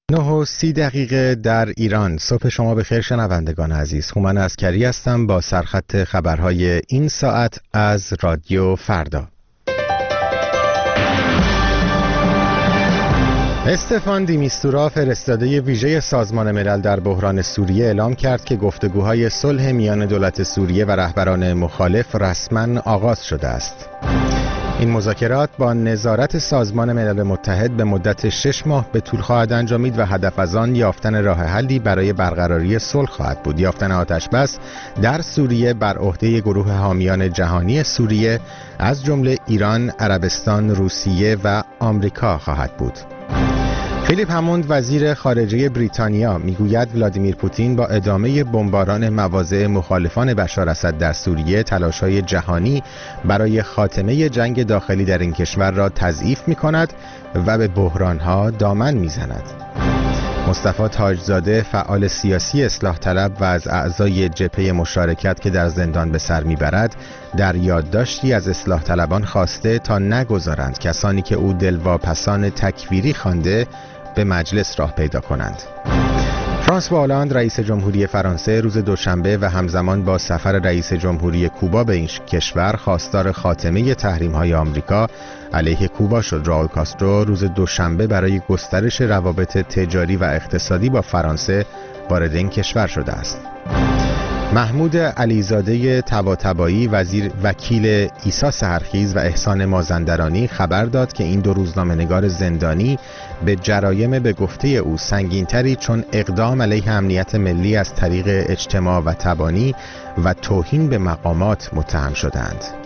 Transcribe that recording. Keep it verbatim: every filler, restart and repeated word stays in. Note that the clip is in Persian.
نه و سی دقیقه در ایران. صبح شما بخیر شنوندگان عزیز. هومن عسکری هستم با سرخط خبرهای این ساعت از رادیو فردا. استفان دی میستورا فرستاده ویژه سازمان ملل در بحران سوریه اعلام کرد که گفتگوهای صلح میان دولت سوریه و رهبران مخالف رسما آغاز شده است. این مذاکرات با نظارت سازمان ملل متحد به مدت شش ماه به طول خواهد انجامید و هدف از آن یافتن راه حلی برای برقراری صلح خواهد بود. یافتن آتش بس در سوریه بر عهده گروه حامیان جهانی سوریه از جمله ایران، عربستان، روسیه و آمریکا خواهد بود. فیلیپ هموند وزیر خارجه بریتانیا میگوید ولادیمیر پوتین با ادامه بمباران مواضع مخالفان بشار اسد در سوریه تلاش‌های جهانی برای خاتمه جنگ داخلی در این کشور را تضعیف می‌کند و به بحران‌ها دامن می‌زند. مصطفی تاجزاده فعال سیاسی اصلاح طلب و از اعضای جبهه مشارکت که در زندان به سر میبرد در یادداشتی از اصلاح طلبان خواسته تا نگذارند کسانی که او دلواپسان تکفیری خوانده به مجلس راه پیدا کنند. فرانسوا هولند رئیس جمهوری فرانسه روز دوشنبه و همزمان با سفر رئیس جمهوری کوبا به این کشور خواستار خاتمه تحریم‌های آمریکا علیه کوبا شد. راول کاسترو روز دوشنبه برای گسترش روابط تجاری و اقتصادی با فرانسه وارد این کشور شده است. محمود علیزاده طباطبایی وزیر وکیل عیسی سحرخیز و احسان مازندرانی خبر داد که این دو روزنامه‌نگار زندانی به جرایم به گفته او سنگین‌تری چون اقدام علیه امنیت ملی از طریق اجتماع و تبانی و توهین به مقامات متهم شدند.